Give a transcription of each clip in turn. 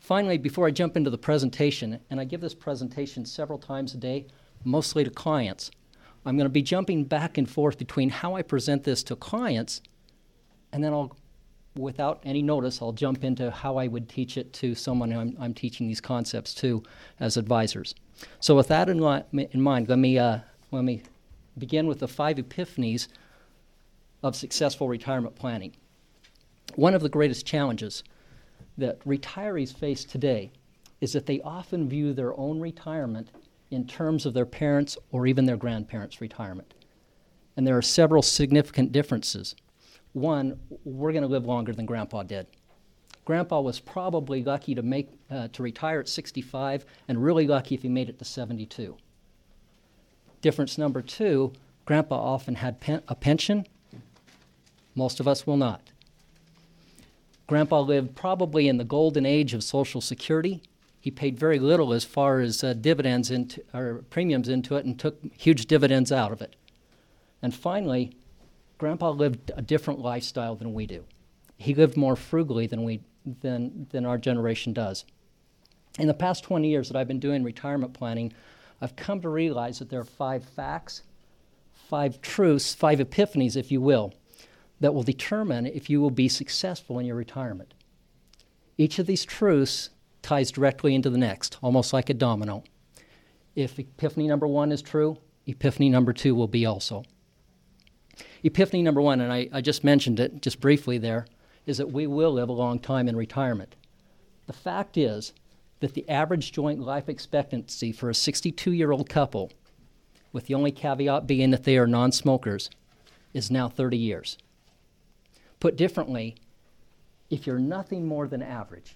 Finally, before I jump into the presentation, and I give this presentation several times a day, mostly to clients, I'm going to be jumping back and forth between how I present this to clients, and then I'll, without any notice, I'll jump into how I would teach it to someone who I'm teaching these concepts to as advisors. So with that in mind, let me begin with the 5 epiphanies of successful retirement planning. One of the greatest challenges that retirees face today is that they often view their own retirement in terms of their parents' or even their grandparents' retirement. And there are several significant differences. One, we're going to live longer than Grandpa did. Grandpa was probably lucky to retire at 65, and really lucky if he made it to 72. Difference number 2, Grandpa often had a pension. Most of us will not. Grandpa lived probably in the golden age of Social Security. He paid very little as far as dividends or premiums into it, and took huge dividends out of it. And finally, Grandpa lived a different lifestyle than we do. He lived more frugally than our generation does. In the past 20 years that I've been doing retirement planning, I've come to realize that there are 5 facts, 5 truths, 5 epiphanies, if you will, that will determine if you will be successful in your retirement. Each of these truths ties directly into the next, almost like a domino. If epiphany number 1 is true, epiphany number 2 will be also. Epiphany number 1, and I just mentioned it just briefly there, is that we will live a long time in retirement. The fact is that the average joint life expectancy for a 62-year-old couple, with the only caveat being that they are non-smokers, is now 30 years. Put differently, if you're nothing more than average,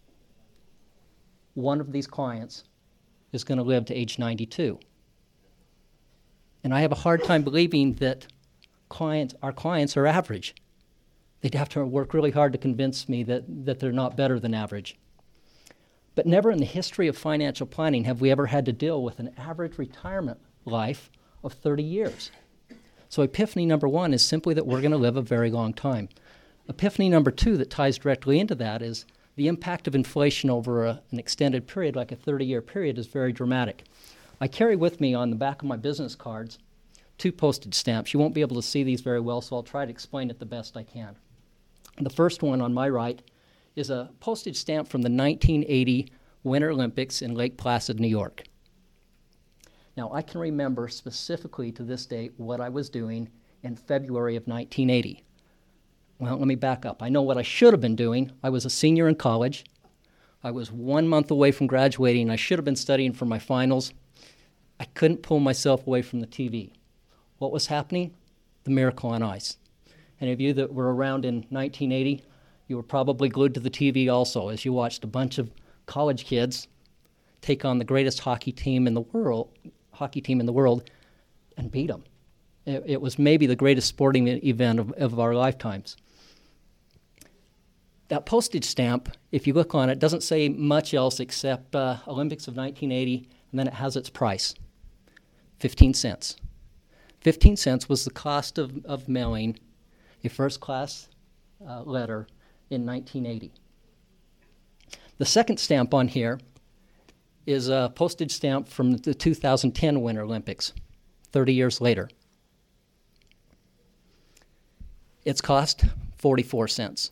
one of these clients is going to live to age 92. And I have a hard time believing that our clients are average. They'd have to work really hard to convince me that they're not better than average. But never in the history of financial planning have we ever had to deal with an average retirement life of 30 years. So epiphany number 1 is simply that we're going to live a very long time. Epiphany number 2 that ties directly into that is the impact of inflation over an extended period, like a 30-year period, is very dramatic. I carry with me on the back of my business cards 2 postage stamps. You won't be able to see these very well, so I'll try to explain it the best I can. The first one on my right is a postage stamp from the 1980 Winter Olympics in Lake Placid, New York. Now, I can remember specifically to this date what I was doing in February of 1980. Well, let me back up. I know what I should have been doing. I was a senior in college. I was 1 month away from graduating. I should have been studying for my finals. I couldn't pull myself away from the TV. What was happening? The Miracle on Ice. Any of you that were around in 1980, you were probably glued to the TV also as you watched a bunch of college kids take on the greatest hockey team in the world, and beat them. It was maybe the greatest sporting event of our lifetimes. That postage stamp, if you look on it, doesn't say much else except Olympics of 1980, and then it has its price, 15 cents. 15 cents was the cost of mailing a first-class letter in 1980. The second stamp on here is a postage stamp from the 2010 Winter Olympics, 30 years later. Its cost, 44 cents.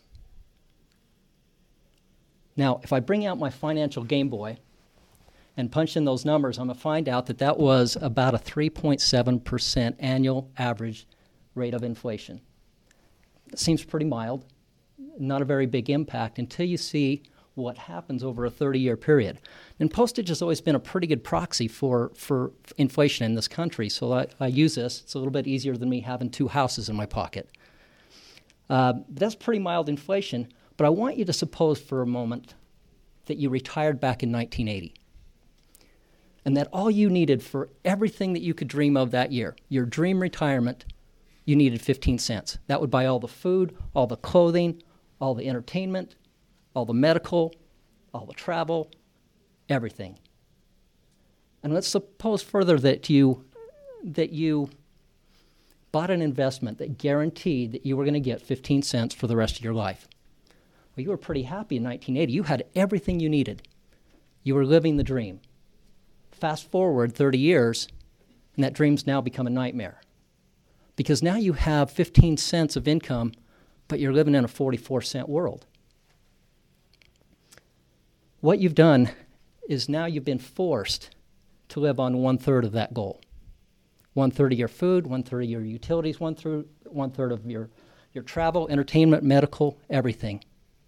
Now, if I bring out my financial Game Boy and punch in those numbers, I'm going to find out that was about a 3.7% annual average rate of inflation. It seems pretty mild, not a very big impact until you see what happens over a 30-year period. And postage has always been a pretty good proxy for inflation in this country, so I use this. It's a little bit easier than me having 2 houses in my pocket. That's pretty mild inflation, but I want you to suppose for a moment that you retired back in 1980 and that all you needed for everything that you could dream of that year, your dream retirement, you needed 15 cents. That would buy all the food, all the clothing, all the entertainment, all the medical, all the travel, everything. And let's suppose further that you bought an investment that guaranteed that you were going to get 15 cents for the rest of your life. Well, you were pretty happy in 1980. You had everything you needed. You were living the dream. Fast forward 30 years, and that dream's now become a nightmare. Because now you have 15 cents of income, but you're living in a 44-cent world. What you've done is now you've been forced to live on 1/3 of that goal. 1/3 of your food, 1/3 of your utilities, 1/3 of your travel, entertainment, medical, everything.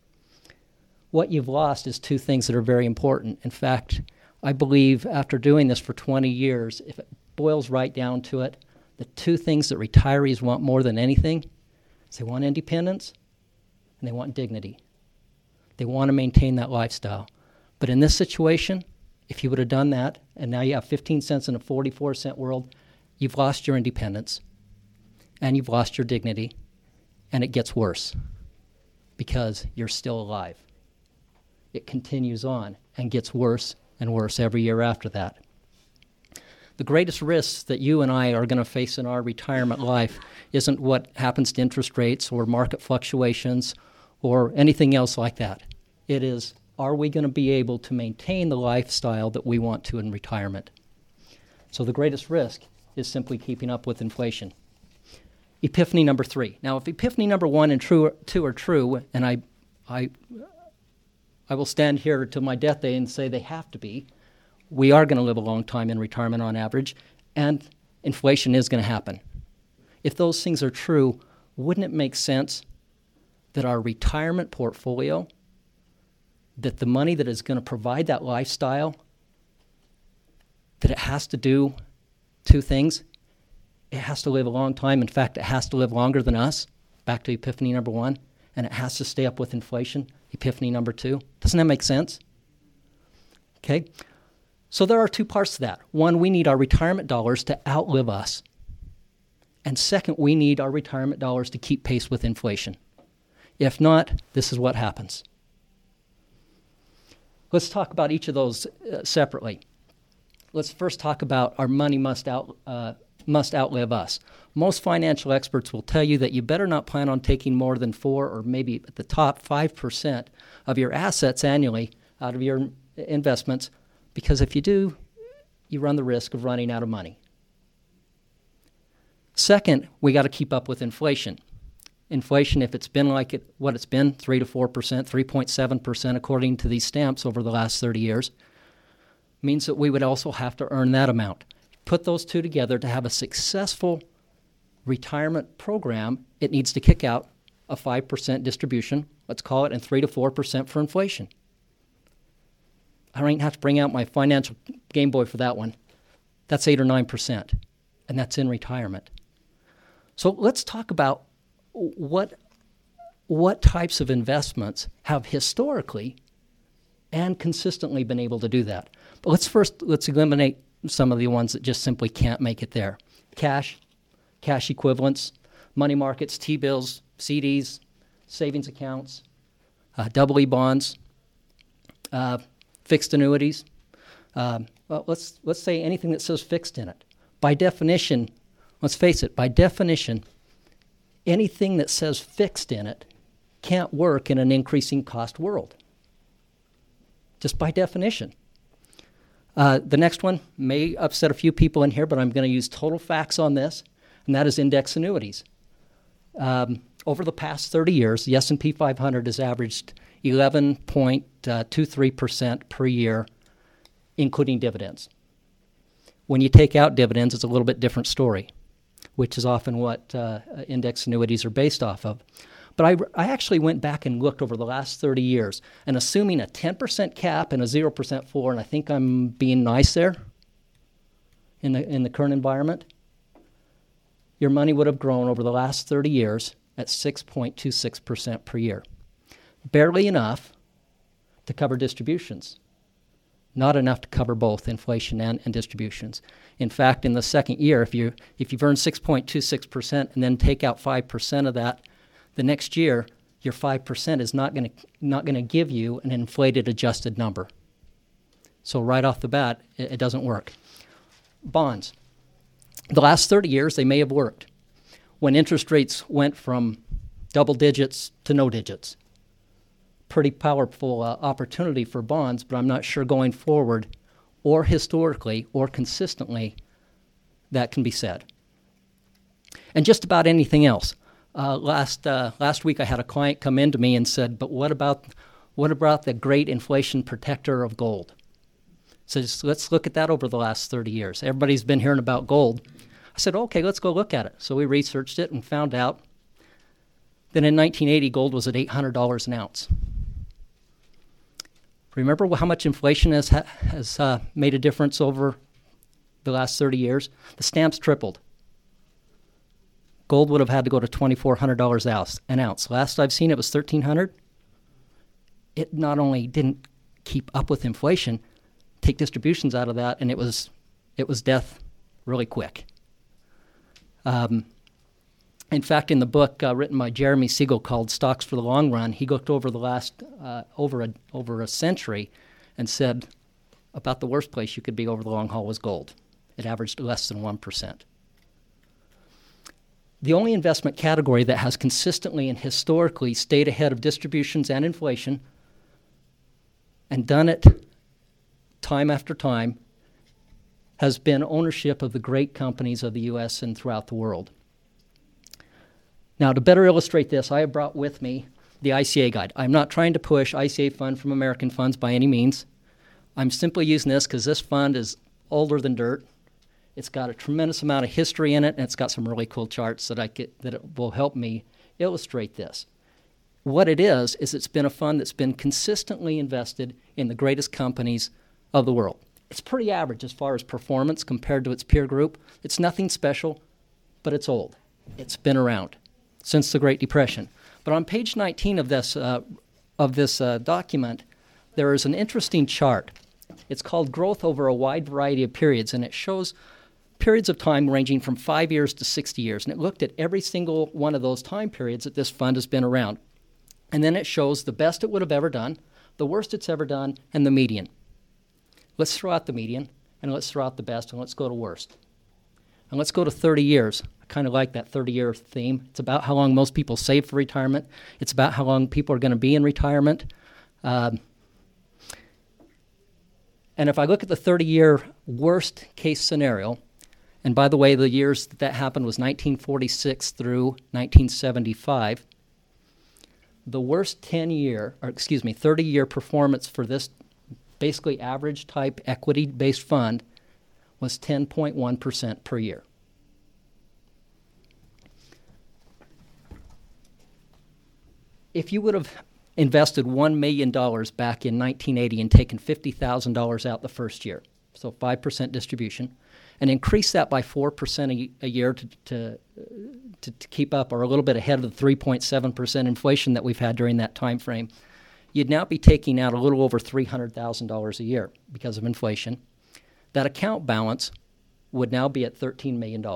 What you've lost is two things that are very important. In fact, I believe after doing this for 20 years, if it boils right down to it, the two things that retirees want more than anything is they want independence and they want dignity. They want to maintain that lifestyle. But in this situation, if you would have done that, and now you have 15 cents in a 44-cent world, you've lost your independence and you've lost your dignity, and it gets worse because you're still alive. It continues on and gets worse and worse every year after that. The greatest risks that you and I are going to face in our retirement life isn't what happens to interest rates or market fluctuations or anything else like that. It is, are we going to be able to maintain the lifestyle that we want to in retirement? So the greatest risk is simply keeping up with inflation. Epiphany number 3. Now, if epiphany number 1 and 2 are true, and I will stand here till my death day and say they have to be, we are going to live a long time in retirement on average, and inflation is going to happen. If those things are true, wouldn't it make sense that our retirement portfolio, that the money that is going to provide that lifestyle, that it has to do two things? It has to live a long time. In fact, it has to live longer than us, back to epiphany number 1, and it has to stay up with inflation, epiphany number 2. Doesn't that make sense? Okay. So there are two parts to that. One, we need our retirement dollars to outlive us. And second, we need our retirement dollars to keep pace with inflation. If not, this is what happens. Let's talk about each of those separately. Let's first talk about our money must outlive us. Most financial experts will tell you that you better not plan on taking more than 4 or maybe at the top 5% of your assets annually out of your investments, because if you do, you run the risk of running out of money. Second, we got to keep up with inflation. Inflation, if it's been like what it's been, 3 to 4%, 3.7% according to these stamps over the last 30 years, means that we would also have to earn that amount. Put those two together to have a successful retirement program, it needs to kick out a 5% distribution, let's call it, and 3 to 4% for inflation. I don't even have to bring out my financial Game Boy for that one. That's 8 or 9%, and that's in retirement. So let's talk about what types of investments have historically and consistently been able to do that. But let's eliminate some of the ones that just simply can't make it there. Cash equivalents, money markets, T-bills, CDs, savings accounts, double E bonds, fixed annuities. Let's say anything that says fixed in it. By definition, let's face it, by definition, anything that says fixed in it can't work in an increasing cost world. Just by definition. The next one may upset a few people in here, but I'm going to use total facts on this, and that is index annuities. Over the past 30 years, the S&P 500 has averaged 11.23% per year, including dividends. When you take out dividends, it's a little bit different story, which is often what index annuities are based off of. But I actually went back and looked over the last 30 years, and assuming a 10% cap and a 0% floor, and I think I'm being nice there in the current environment, your money would have grown over the last 30 years at 6.26% per year. Barely enough to cover distributions. Not enough to cover both inflation and distributions. In fact, in the second year, if you've earned 6.26% and then take out 5% of that, the next year, your 5% is not going to give you an inflated adjusted number. So right off the bat, it doesn't work. Bonds. The last 30 years, they may have worked when interest rates went from double digits to no digits. pretty powerful opportunity for bonds, but I'm not sure going forward or historically or consistently that can be said. And just about anything else. Last week I had a client come in to me and said, but what about the great inflation protector of gold? So let's look at that over the last 30 years. Everybody's been hearing about gold. I said, okay, let's go look at it. So we researched it and found out that in 1980, gold was at $800 an ounce. Remember how much inflation has made a difference over the last 30 years? The stamps tripled. Gold would have had to go to $2,400 an ounce. Last I've seen it was $1,300. It not only didn't keep up with inflation, take distributions out of that, and it was death really quick. In fact, in the book written by Jeremy Siegel called Stocks for the Long Run, he looked over the last over a century and said about the worst place you could be over the long haul was gold. It averaged less than 1%. The only investment category that has consistently and historically stayed ahead of distributions and inflation and done it time after time has been ownership of the great companies of the U.S. and throughout the world. Now, to better illustrate this, I have brought with me the ICA guide. I'm not trying to push ICA fund from American funds by any means. I'm simply using this because this fund is older than dirt. It's got a tremendous amount of history in it, and it's got some really cool charts that it will help me illustrate this. What it is it's been a fund that's been consistently invested in the greatest companies of the world. It's pretty average as far as performance compared to its peer group. It's nothing special, but it's old. It's been around since the Great Depression. But on page 19 of this document, there is an interesting chart. It's called Growth Over a Wide Variety of Periods, and it shows periods of time ranging from 5 years to 60 years. And it looked at every single one of those time periods that this fund has been around. And then it shows the best it would have ever done, the worst it's ever done, and the median. Let's throw out the median, and let's throw out the best, and let's go to worst. And let's go to 30 years. I kind of like that 30-year theme. It's about how long most people save for retirement. It's about how long people are going to be in retirement. And if I look at the 30-year worst case scenario, and by the way, the years that happened was 1946 through 1975, the worst 30-year performance for this basically average type equity-based fund was 10.1% per year. If you would have invested $1 million back in 1980 and taken $50,000 out the first year, so 5% distribution, and increased that by 4% a year to keep up or a little bit ahead of the 3.7% inflation that we've had during that time frame, you'd now be taking out a little over $300,000 a year because of inflation. That account balance would now be at $13 million.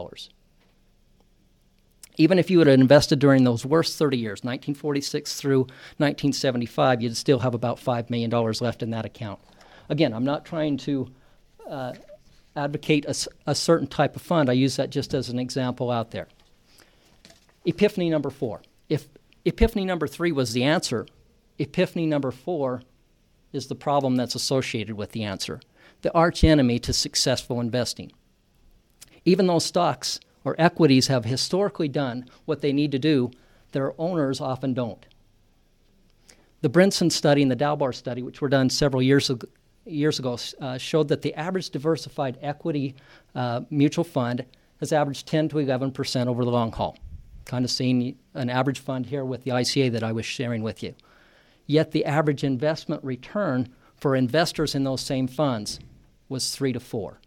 Even if you would have invested during those worst 30 years, 1946 through 1975, you'd still have about $5 million left in that account. Again, I'm not trying to advocate a certain type of fund. I use that just as an example out there. Epiphany number 4. If Epiphany number 3 was the answer, Epiphany number 4 is the problem that's associated with the answer, the arch enemy to successful investing. Even though stocks or equities have historically done what they need to do, their owners often don't. The Brinson study and the Dalbar study, which were done several years ago, showed that the average diversified equity mutual fund has averaged 10 to 11% over the long haul. Kind of seeing an average fund here with the ICA that I was sharing with you. Yet the average investment return for investors in those same funds was 3 to 4.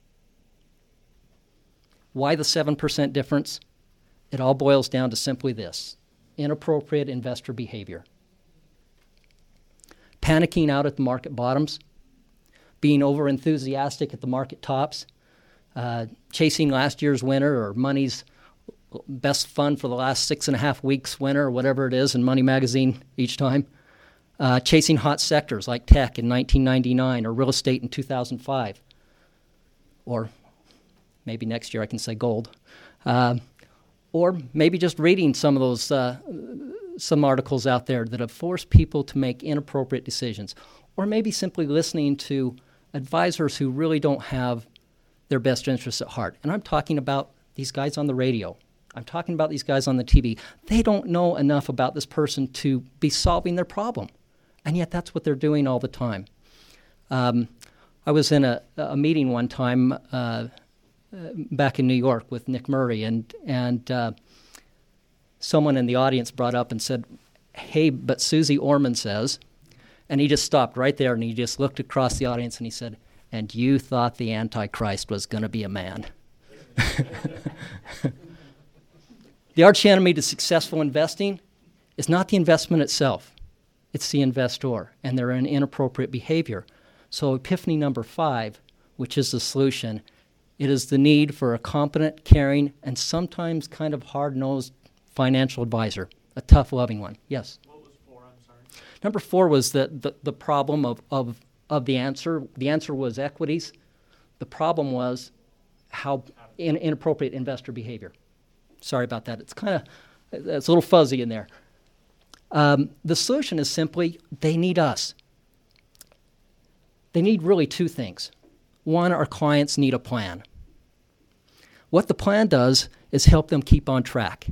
Why the 7% difference? It all boils down to simply this: inappropriate investor behavior. Panicking out at the market bottoms, being overenthusiastic at the market tops, chasing last year's winner or money's best fund for the last 6.5 weeks winner or whatever it is in Money Magazine each time, chasing hot sectors like tech in 1999 or real estate in 2005, or maybe next year I can say gold, or maybe just reading some of some articles out there that have forced people to make inappropriate decisions, or maybe simply listening to advisors who really don't have their best interests at heart. And I'm talking about these guys on the radio. I'm talking about these guys on the TV. They don't know enough about this person to be solving their problem. And yet that's what they're doing all the time. I was in a meeting one time back in New York with Nick Murray, and someone in the audience brought up and said, "Hey, but Susie Orman says," and he just stopped right there and he just looked across the audience and he said, "And you thought the Antichrist was going to be a man." The arch enemy to successful investing is not the investment itself. It's the investor, and they're in inappropriate behavior. So epiphany number 5, which is the solution, it is the need for a competent, caring, and sometimes kind of hard-nosed financial advisor, a tough, loving one. Yes? What was 4? I'm sorry. Number 4 was the problem of the answer. The answer was equities. The problem was how inappropriate investor behavior. Sorry about that. It's a little fuzzy in there. The solution is simply they need us. They need really 2 things. One, our clients need a plan. What the plan does is help them keep on track.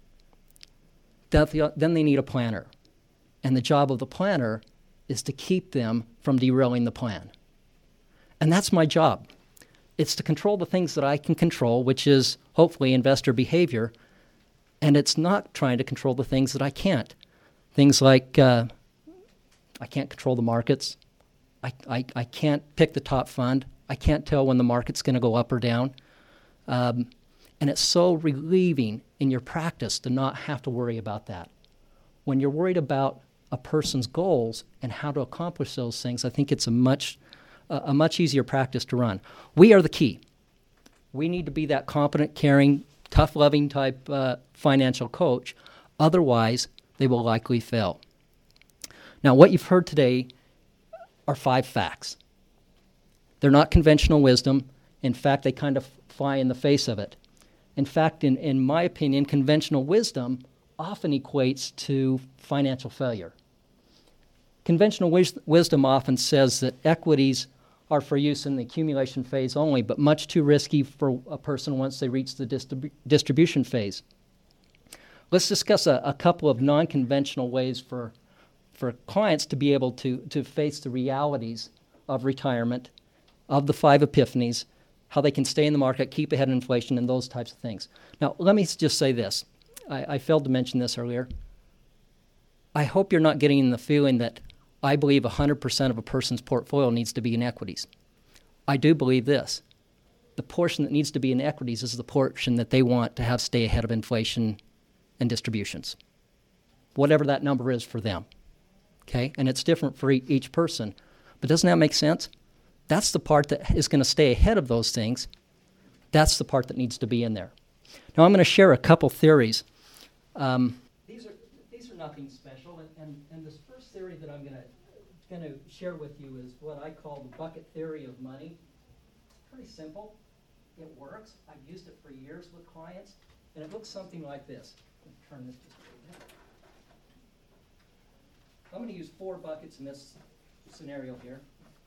Then they need a planner. And the job of the planner is to keep them from derailing the plan. And that's my job. It's to control the things that I can control, which is hopefully investor behavior, and it's not trying to control the things that I can't. Things like I can't control the markets. I can't pick the top fund. I can't tell when the market's going to go up or down. And it's so relieving in your practice to not have to worry about that. When you're worried about a person's goals and how to accomplish those things, I think it's a much easier practice to run. We are the key. We need to be that competent, caring, tough-loving type financial coach. Otherwise, they will likely fail. Now, what you've heard today are 5 facts. They're not conventional wisdom. In fact, they kind of fly in the face of it. In fact, in my opinion, conventional wisdom often equates to financial failure. Conventional wisdom often says that equities are for use in the accumulation phase only, but much too risky for a person once they reach the distribution phase. Let's discuss a couple of non-conventional ways for clients to be able to face the realities of retirement, of the 5 epiphanies, how they can stay in the market, keep ahead of inflation, and those types of things. Now, let me just say this. I failed to mention this earlier. I hope you're not getting the feeling that I believe 100% of a person's portfolio needs to be in equities. I do believe this. The portion that needs to be in equities is the portion that they want to have stay ahead of inflation and distributions, whatever that number is for them. Okay? And it's different for each person. But doesn't that make sense? That's the part that is going to stay ahead of those things. That's the part that needs to be in there. Now, I'm going to share a couple theories. These are nothing special, and this first theory that I'm going to share with you is what I call the bucket theory of money. Pretty simple. It works. I've used it for years with clients, and it looks something like this. Let me turn this just a bit. I'm going to use 4 buckets in this scenario here.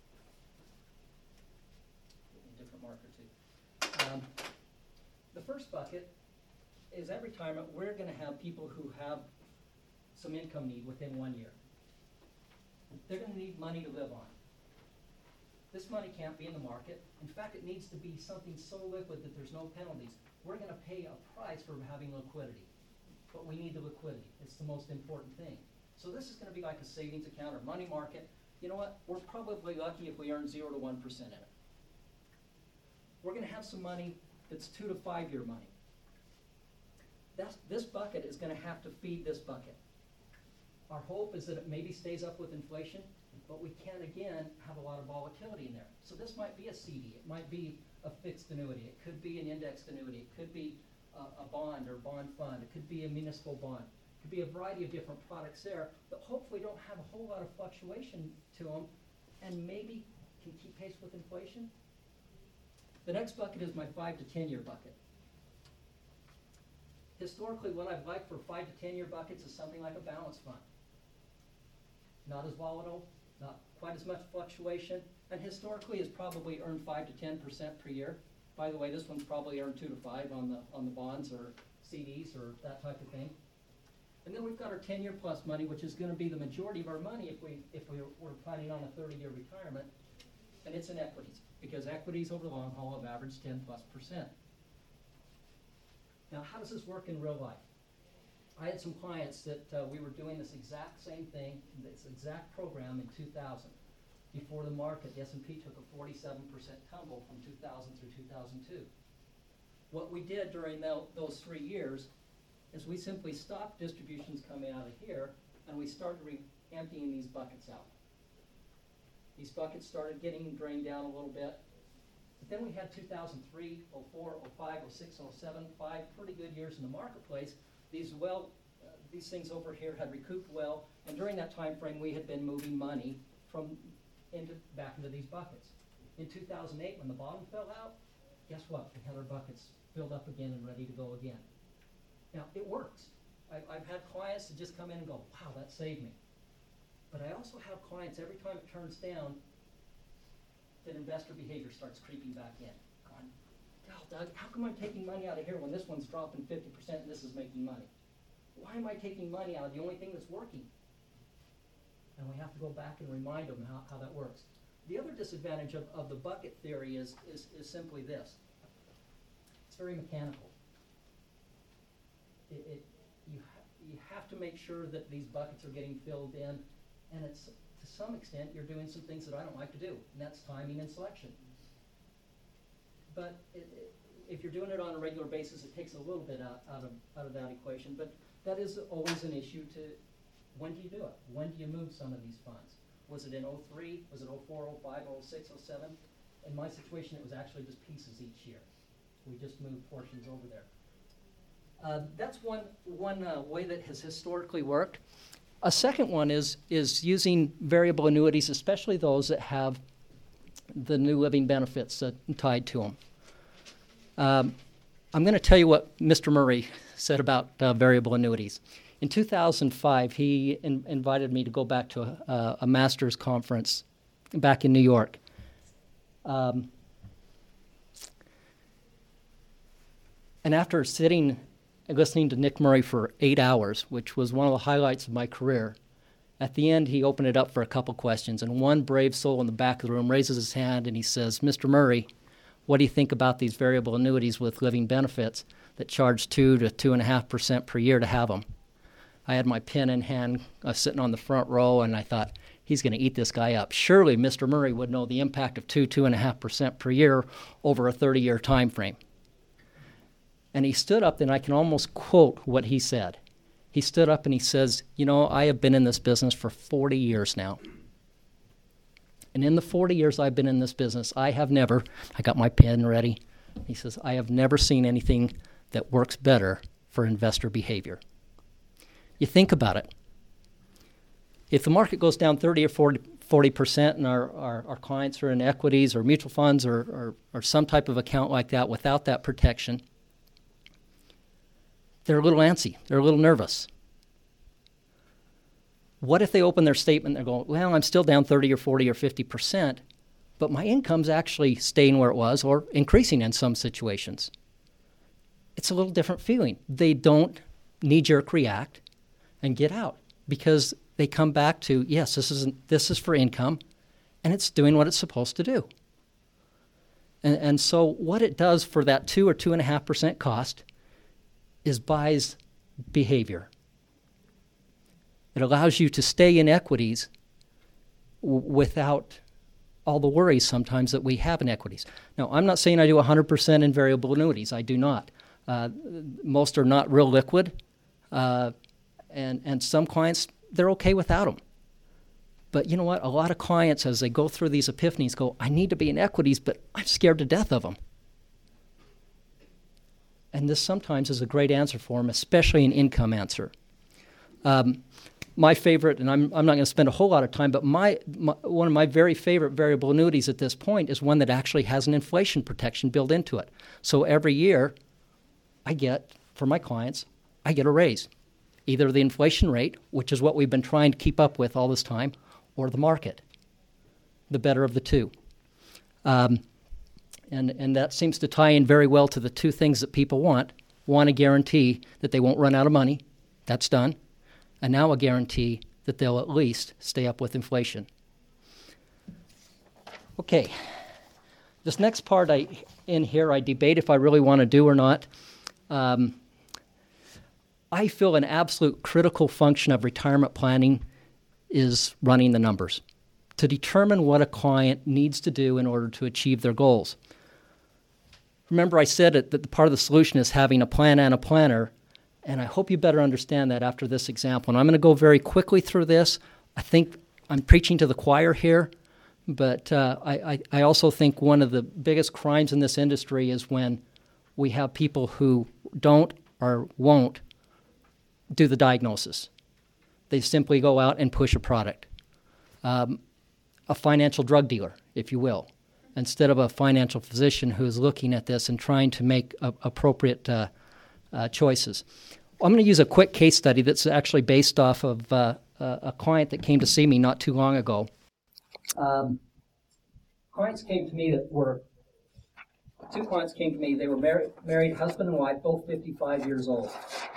A different marker too. The first bucket is at retirement, we're going to have people who have some income need within 1 year. They're going to need money to live on. This money can't be in the market. In fact, it needs to be something so liquid that there's no penalties. We're going to pay a price for having liquidity, but we need the liquidity. It's the most important thing. So this is going to be like a savings account or money market. You know what? We're probably lucky if we earn 0 to 1% in it. We're going to have some money that's 2 to 5 year money. This bucket is going to have to feed this bucket. Our hope is that it maybe stays up with inflation, but we can, again, have a lot of volatility in there. So this might be a CD. It might be a fixed annuity. It could be an indexed annuity. It could be a bond or bond fund. It could be a municipal bond. It could be a variety of different products there that hopefully don't have a whole lot of fluctuation to them and maybe can keep pace with inflation. The next bucket is my 5 to 10 year bucket. Historically, what I've liked for 5 to 10 year buckets is something like a balanced fund. Not as volatile, not quite as much fluctuation, and historically has probably earned 5 to 10% per year. By the way, this one's probably earned 2 to 5 on the bonds or CDs or that type of thing. And then we've got our 10-year plus money, which is going to be the majority of our money if we were planning on a 30-year retirement, and it's in equities, because equities over the long haul have averaged 10+%. Now, how does this work in real life? I had some clients that we were doing this exact same thing, this exact program in 2000. Before the market, the S&P took a 47% tumble from 2000 through 2002. What we did during those 3 years is we simply stopped distributions coming out of here, and we started emptying these buckets out. These buckets started getting drained down a little bit. But then we had 2003, 04, 05, 06, 07, 5 pretty good years in the marketplace. These things over here had recouped well, and during that time frame, we had been moving money back into these buckets. In 2008, when the bottom fell out, guess what? We had our buckets filled up again and ready to go again. Now, it works. I've had clients that just come in and go, wow, that saved me. But I also have clients, every time it turns down, that investor behavior starts creeping back in. Going, oh, Doug, how come I'm taking money out of here when this one's dropping 50% and this is making money? Why am I taking money out of the only thing that's working? And we have to go back and remind them how that works. The other disadvantage of the bucket theory is simply this. It's very mechanical. You have to make sure that these buckets are getting filled in, and it's to some extent you're doing some things that I don't like to do, and that's timing and selection. But if you're doing it on a regular basis, it takes a little bit out of that equation. But that is always an issue to when do you do it? When do you move some of these funds? Was it in 03? Was it 04, 05, 06, 07? In my situation, it was actually just pieces each year. We just moved portions over there. That's one way that has historically worked. A second one is using variable annuities, especially those that have the new living benefits tied to them. I'm going to tell you what Mr. Murray said about variable annuities. In 2005, he invited me to go back to a master's conference back in New York. And after sitting and listening to Nick Murray for 8 hours, which was one of the highlights of my career, at the end he opened it up for a couple questions, and one brave soul in the back of the room raises his hand and he says, Mr. Murray, what do you think about these variable annuities with living benefits that charge 2 to 2.5% per year to have them? I had my pen in hand, sitting on the front row, and I thought, he's going to eat this guy up. Surely Mr. Murray would know the impact of 2.5% per year over a 30-year time frame. And he stood up, and I can almost quote what he said. He stood up and he says, you know, I have been in this business for 40 years now. And in the 40 years I've been in this business, I got my pen ready. He says, I have never seen anything that works better for investor behavior. You think about it. If the market goes down 30 or 40% and our clients are in equities or mutual funds or some type of account like that without that protection, they're a little antsy. They're a little nervous. What if they open their statement and they're going, well, I'm still down 30 or 40 or 50%, but my income's actually staying where it was or increasing in some situations? It's a little different feeling. They don't knee-jerk react and get out because they come back to, yes, this is for income, and it's doing what it's supposed to do. And so what it does for that 2 or 2.5% cost is buys behavior. It allows you to stay in equities without all the worries sometimes that we have in equities. Now, I'm not saying I do 100% in variable annuities. I do not. Most are not real liquid, and some clients, they're okay without them. But you know what? A lot of clients, as they go through these epiphanies, go, I need to be in equities, but I'm scared to death of them. And this sometimes is a great answer for them, especially an income answer. My favorite, and I'm not going to spend a whole lot of time, but one of my very favorite variable annuities at this point is one that actually has an inflation protection built into it. So every year, I get for my clients, I get a raise. Either the inflation rate, which is what we've been trying to keep up with all this time, or the market, the better of the two. And that seems to tie in very well to the two things that people want. One, a guarantee that they won't run out of money. That's done. And now a guarantee that they'll at least stay up with inflation. Okay. This next part in here, I debate if I really want to do or not. I feel an absolute critical function of retirement planning is running the numbers to determine what a client needs to do in order to achieve their goals. Remember, I said that the part of the solution is having a plan and a planner, and I hope you better understand that after this example. And I'm going to go very quickly through this. I think I'm preaching to the choir here, but I also think one of the biggest crimes in this industry is when we have people who don't or won't do the diagnosis. They simply go out and push a product. A financial drug dealer, if you will, instead of a financial physician who is looking at this and trying to make appropriate choices. I'm going to use a quick case study that's actually based off of a client that came to see me not too long ago. Clients came to me two clients came to me. They were married, husband and wife, both 55 years old.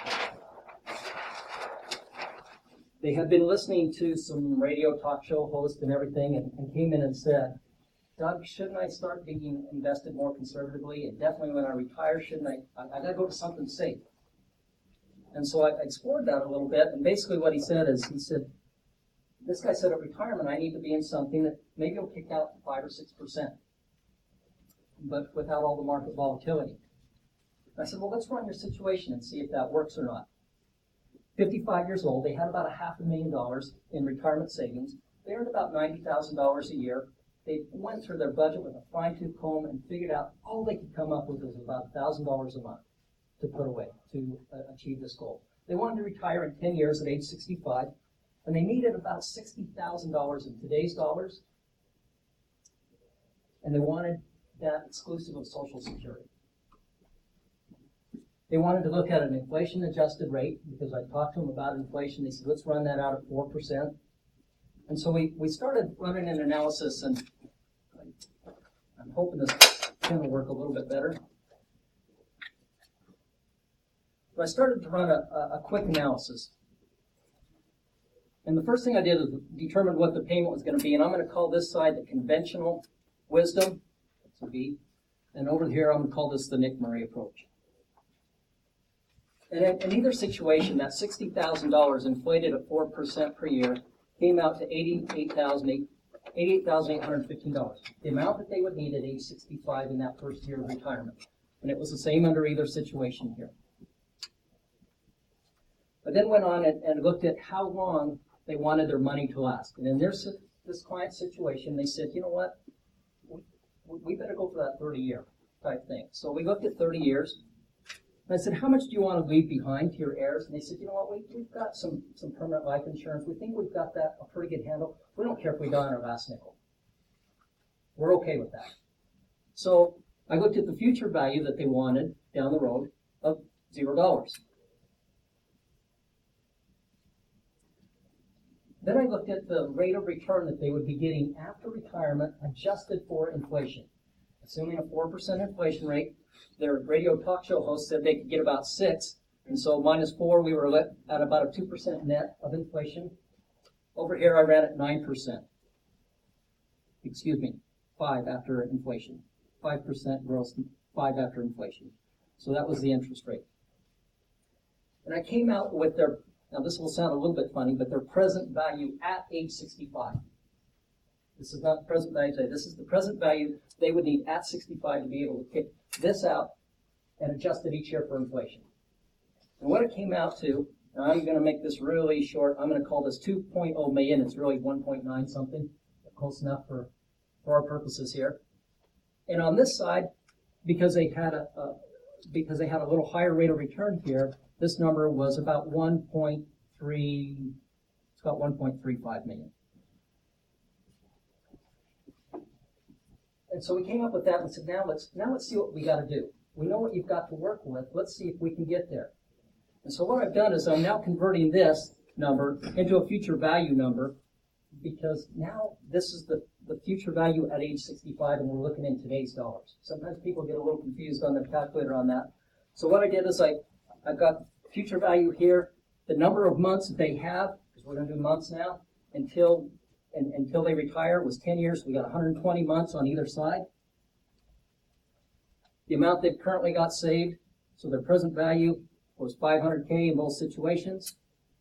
They had been listening to some radio talk show host and everything and came in and said, Doug, shouldn't I start being invested more conservatively? And definitely when I retire, shouldn't I got to go to something safe. And so I explored that a little bit. And basically what he said, this guy said at retirement, I need to be in something that maybe will kick out 5 or 6%, but without all the market volatility. And I said, well, let's run your situation and see if that works or not. 55 years old, they had about $500,000 in retirement savings. They earned about $90,000 a year. They went through their budget with a fine-tooth comb and figured out all they could come up with was about $1,000 a month to put away to achieve this goal. They wanted to retire in 10 years at age 65, and they needed about $60,000 in today's dollars, and they wanted that exclusive of Social Security. They wanted to look at an inflation-adjusted rate because I talked to them about inflation. They said, let's run that out at 4%. And so we started running an analysis, and I'm hoping this pen will work a little bit better. But I started to run a quick analysis. And the first thing I did was determine what the payment was going to be. And I'm going to call this side the conventional wisdom, that's a B. And over here, I'm going to call this the Nick Murray approach. And in either situation, that $60,000 inflated at 4% per year came out to $88,815, the amount that they would need at age 65 in that first year of retirement. And it was the same under either situation here. I then went on and looked at how long they wanted their money to last. And in this client situation, they said, you know what, we better go for that 30-year type thing. So we looked at 30 years. And I said, how much do you want to leave behind to your heirs? And they said, you know what, we've got some permanent life insurance. We think we've got that a pretty good handle. We don't care if we die on our last nickel. We're okay with that. So I looked at the future value that they wanted down the road of $0. Then I looked at the rate of return that they would be getting after retirement adjusted for inflation. Assuming a 4% inflation rate, their radio talk show host said they could get about 6, and so minus 4, we were at about a 2% net of inflation. Over here, I ran at 9%. 5 after inflation. 5% gross, 5 after inflation. So that was the interest rate. And I came out with their, now this will sound a little bit funny, but their present value at age 65. This is not the present value today. This is the present value they would need at 65 to be able to kick this out and adjust it each year for inflation. And what it came out to, and I'm going to make this really short, I'm going to call this 2.0 million. It's really 1.9 something, close enough for our purposes here. And on this side, because they had a little higher rate of return here, this number was about 1.35 million. And so we came up with that and said, now let's see what we got to do. We know what you've got to work with. Let's see if we can get there. And so what I've done is I'm now converting this number into a future value number, because now this is the future value at age 65, and we're looking in today's dollars. Sometimes people get a little confused on their calculator on that. So what I did is I've got future value here, the number of months that they have, because we're going to do months now, until they retire was 10 years. We got 120 months on either side. The amount they've currently got saved, so their present value was $500K in both situations.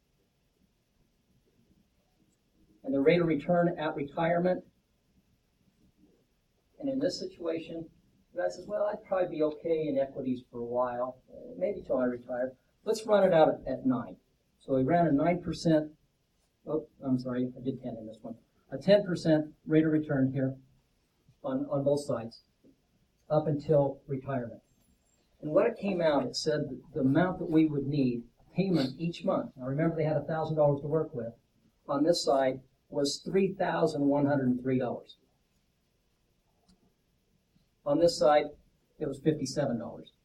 And the rate of return at retirement. And in this situation, the guy says, well, I'd probably be okay in equities for a while, maybe till I retire. Let's run it out at 9. So we ran a 9%, oh, I'm sorry, I did 10 in this one. A 10% rate of return here on both sides, up until retirement. And what it came out, it said that the amount that we would need, payment each month, now remember they had $1,000 to work with, on this side was $3,103. On this side, it was $57.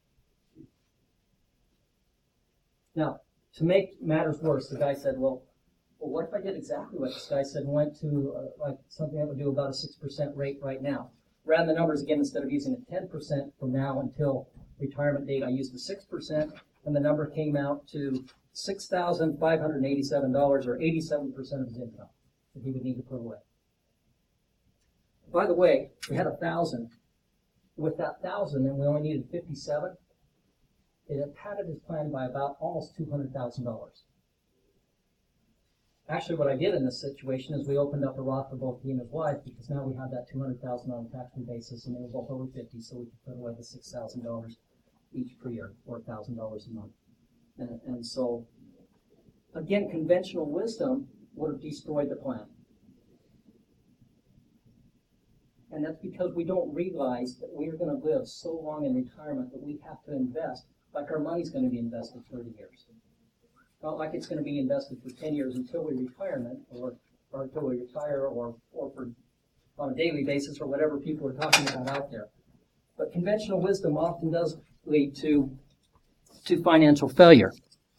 Now, to make matters worse, the guy said, well, what if I did exactly what this guy said and went to like something that would do about a 6% rate right now? Ran the numbers again, instead of using a 10% from now until retirement date, I used the 6%, and the number came out to $6,587, or 87% of his income that he would need to put away. By the way, we had 1,000. With that 1,000, and we only needed 57, it had padded his plan by about almost $200,000. Actually, what I did in this situation is we opened up a Roth for both he and his wife, because now we had that $200,000 on a tax-free basis, and they were both over 50, so we could put away the $6,000 each per year, or $1,000 a month. And so, again, conventional wisdom would have destroyed the plan. And that's because we don't realize that we are going to live so long in retirement that we have to invest like our money's going to be invested 30 years. Not like it's going to be invested for 10 years until we retirement, or until we retire, or for on a daily basis, or whatever people are talking about out there. But conventional wisdom often does lead to financial failure.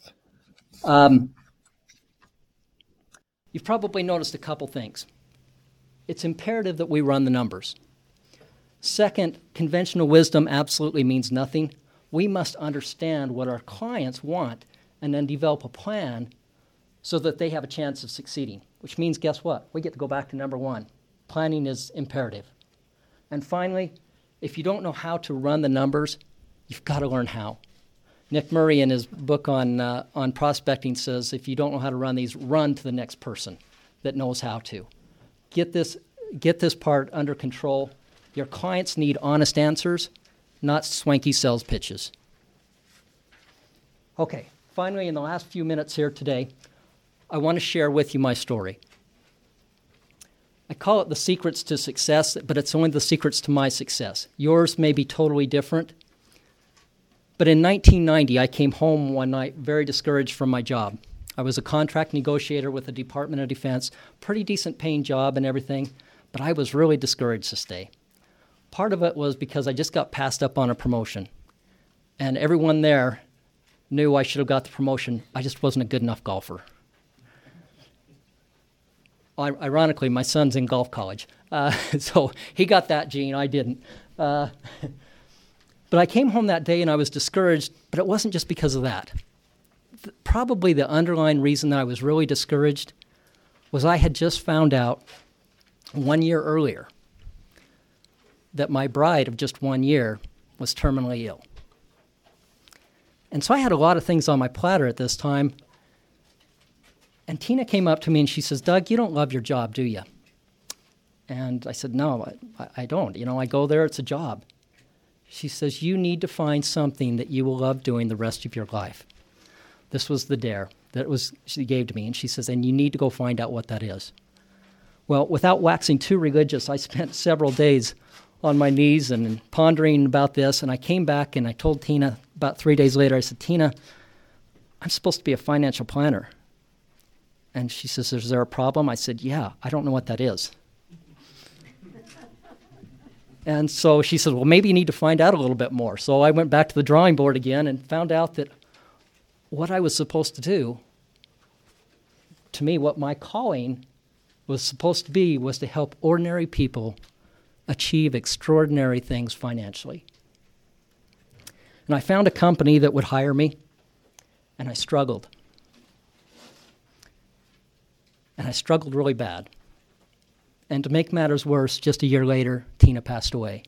You've probably noticed a couple things. It's imperative that we run the numbers. Second, conventional wisdom absolutely means nothing. We must understand what our clients want and then develop a plan so that they have a chance of succeeding, which means, guess what? We get to go back to number one. Planning is imperative. And finally, if you don't know how to run the numbers, you've got to learn how. Nick Murray, in his book on prospecting, says if you don't know how to run these, run to the next person that knows how to. Get this part under control. Your clients need honest answers, not swanky sales pitches. Okay, finally, in the last few minutes here today, I want to share with you my story. I call it the secrets to success, but it's only the secrets to my success. Yours may be totally different. But in 1990, I came home one night very discouraged from my job. I was a contract negotiator with the Department of Defense, pretty decent paying job and everything, but I was really discouraged to stay. Part of it was because I just got passed up on a promotion, and everyone there knew I should have got the promotion. I just wasn't a good enough golfer. Ironically, my son's in golf college, so he got that gene, I didn't. But I came home that day and I was discouraged, but it wasn't just because of that. Probably the underlying reason that I was really discouraged was I had just found out 1 year earlier that my bride of just 1 year was terminally ill. And so I had a lot of things on my platter at this time. And Tina came up to me and she says, Doug, you don't love your job, do you? And I said, no, I don't. You know, I go there, it's a job. She says, you need to find something that you will love doing the rest of your life. This was the dare she gave to me, and she says, and you need to go find out what that is. Well, without waxing too religious, I spent several days on my knees and pondering about this, and I came back and I told Tina about 3 days later, I said, Tina, I'm supposed to be a financial planner. And she says, is there a problem? I said, yeah, I don't know what that is. And so she said, well, maybe you need to find out a little bit more. So I went back to the drawing board again and found out that what I was supposed to do, to me, what my calling was supposed to be, was to help ordinary people achieve extraordinary things financially. And I found a company that would hire me, and I struggled. And I struggled really bad. And to make matters worse, just a year later, Tina passed away.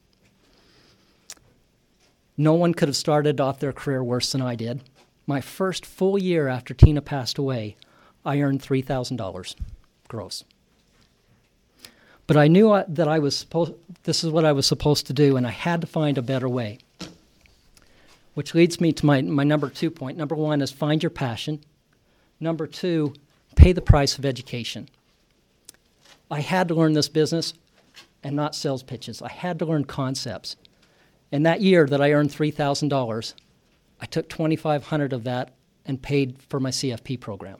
No one could have started off their career worse than I did. My first full year after Tina passed away, I earned $3,000 gross. But I knew that this is what I was supposed to do, and I had to find a better way. Which leads me to my number 2 point. Number 1 is find your passion. Number 2, pay the price of education. I had to learn this business and not sales pitches. I had to learn concepts. And that year that I earned $3,000, I took $2,500 of that and paid for my CFP program.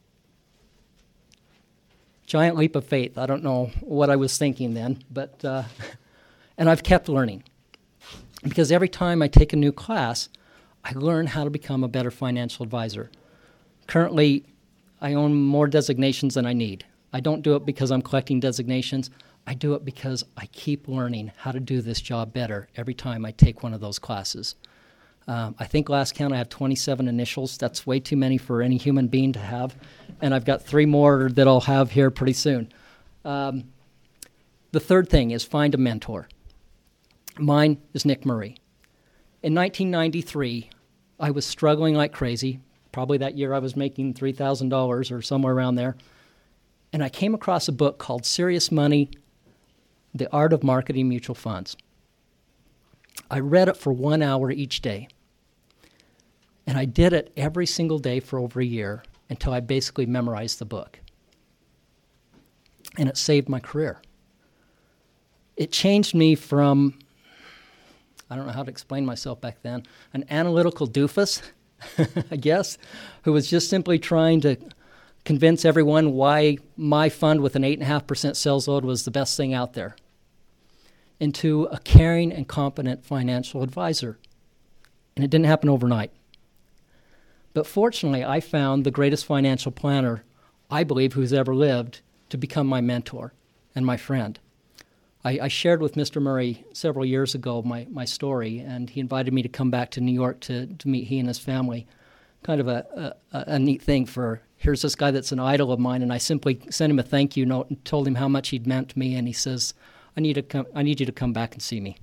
Giant leap of faith. I don't know what I was thinking then, but and I've kept learning. Because every time I take a new class, I learn how to become a better financial advisor. Currently, I own more designations than I need. I don't do it because I'm collecting designations. I do it because I keep learning how to do this job better every time I take one of those classes. I think last count I have 27 initials. That's way too many for any human being to have. And I've got 3 more that I'll have here pretty soon. The third thing is find a mentor. Mine is Nick Murray. In 1993, I was struggling like crazy. Probably that year I was making $3,000 or somewhere around there. And I came across a book called Serious Money, The Art of Marketing Mutual Funds. I read it for 1 hour each day. And I did it every single day for over a year until I basically memorized the book. And it saved my career. It changed me from, I don't know how to explain myself back then, an analytical doofus, I guess, who was just simply trying to convince everyone why my fund with an 8.5% sales load was the best thing out there, into a caring and competent financial advisor. And it didn't happen overnight. But fortunately, I found the greatest financial planner, I believe, who's ever lived, to become my mentor and my friend. I shared with Mr. Murray several years ago my story, and he invited me to come back to New York to meet he and his family. Kind of a neat thing for, here's this guy that's an idol of mine, and I simply sent him a thank you note and told him how much he'd meant to me, and he says, I need you to come back and see me.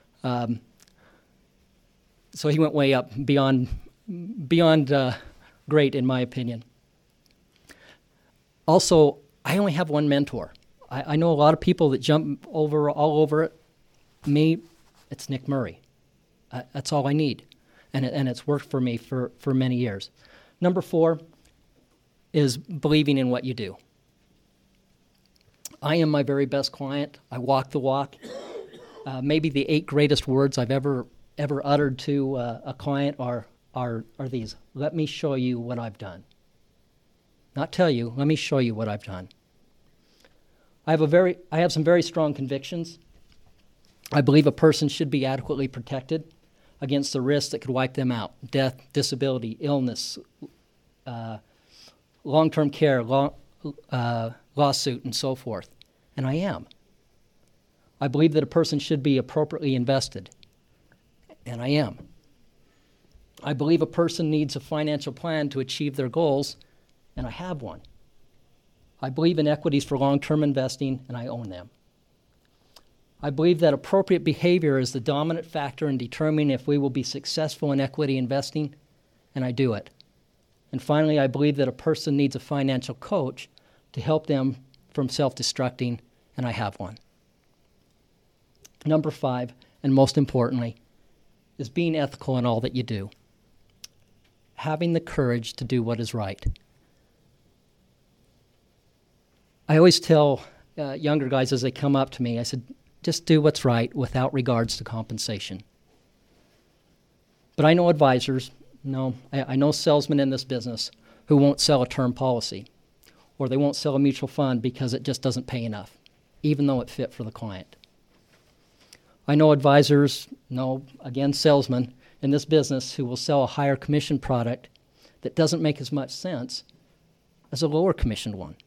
So he went way up beyond great, in my opinion. Also, I only have one mentor. I know a lot of people that jump all over it. Me, it's Nick Murray. That's all I need. And it's worked for me for many years. Number 4 is believing in what you do. I am my very best client. I walk the walk. Maybe the 8 greatest words I've ever uttered to a client are these: let me show you what I've done. Not tell you, let me show you what I've done. I have some very strong convictions. I believe a person should be adequately protected against the risks that could wipe them out: death, disability, illness, long-term care, lawsuit, and so forth. And I am. I believe that a person should be appropriately invested. And I am. I believe a person needs a financial plan to achieve their goals, and I have one. I believe in equities for long-term investing, and I own them. I believe that appropriate behavior is the dominant factor in determining if we will be successful in equity investing, and I do it. And finally, I believe that a person needs a financial coach to help them from self-destructing, and I have one. Number 5, and most importantly, is being ethical in all that you do. Having the courage to do what is right. I always tell younger guys as they come up to me, I said, just do what's right without regards to compensation. But I know advisors, I know salesmen in this business who won't sell a term policy, or they won't sell a mutual fund because it just doesn't pay enough, even though it fit for the client. I know advisors, again, salesmen in this business who will sell a higher commission product that doesn't make as much sense as a lower commissioned one.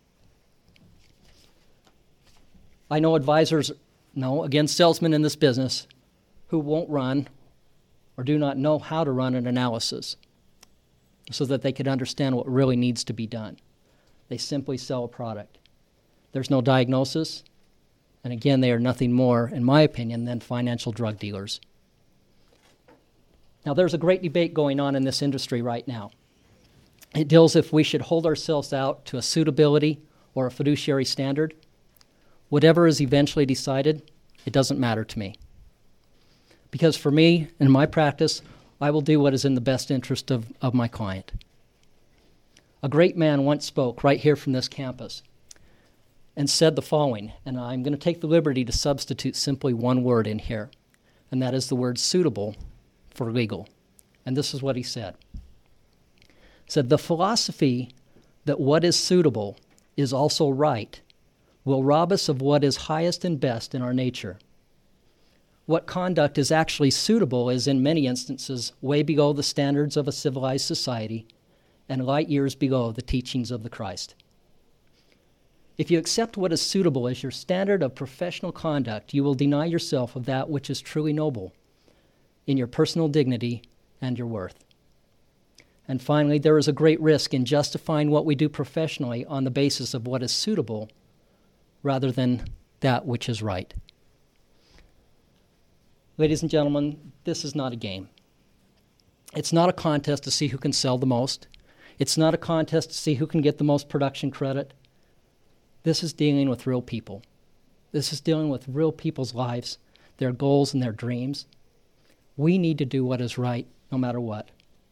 I know advisors, again, salesmen in this business who won't run or do not know how to run an analysis so that they could understand what really needs to be done. They simply sell a product. There's no diagnosis, and again, they are nothing more, in my opinion, than financial drug dealers. Now, there's a great debate going on in this industry right now. It deals if we should hold ourselves out to a suitability or a fiduciary standard. Whatever is eventually decided, it doesn't matter to me. Because for me, in my practice, I will do what is in the best interest of my client. A great man once spoke right here from this campus and said the following, and I'm going to take the liberty to substitute simply one word in here, and that is the word suitable for legal. And this is what he said. He said, "The philosophy that what is suitable is also right will rob us of what is highest and best in our nature. What conduct is actually suitable is in many instances way below the standards of a civilized society and light years below the teachings of the Christ. If you accept what is suitable as your standard of professional conduct, you will deny yourself of that which is truly noble in your personal dignity and your worth. And finally, there is a great risk in justifying what we do professionally on the basis of what is suitable rather than that which is right." Ladies and gentlemen, this is not a game. It's not a contest to see who can sell the most. It's not a contest to see who can get the most production credit. This is dealing with real people. This is dealing with real people's lives, their goals and their dreams. We need to do what is right no matter what.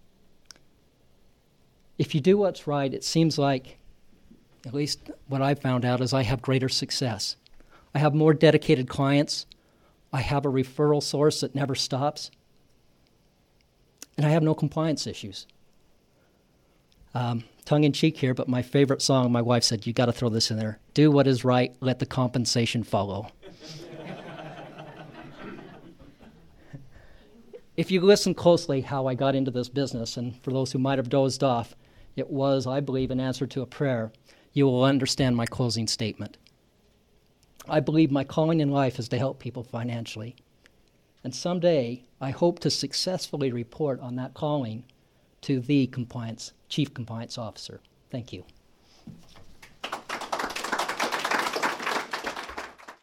If you do what's right, it seems like, at least what I've found out, is I have greater success. I have more dedicated clients. I have a referral source that never stops. And I have no compliance issues. Tongue-in-cheek here, but my favorite song, my wife said, "You got to throw this in there. Do what is right, let the compensation follow." If you listen closely how I got into this business, and for those who might have dozed off, it was, I believe, an answer to a prayer, you will understand my closing statement. I believe my calling in life is to help people financially. And someday, I hope to successfully report on that calling to the Chief Compliance Officer. Thank you.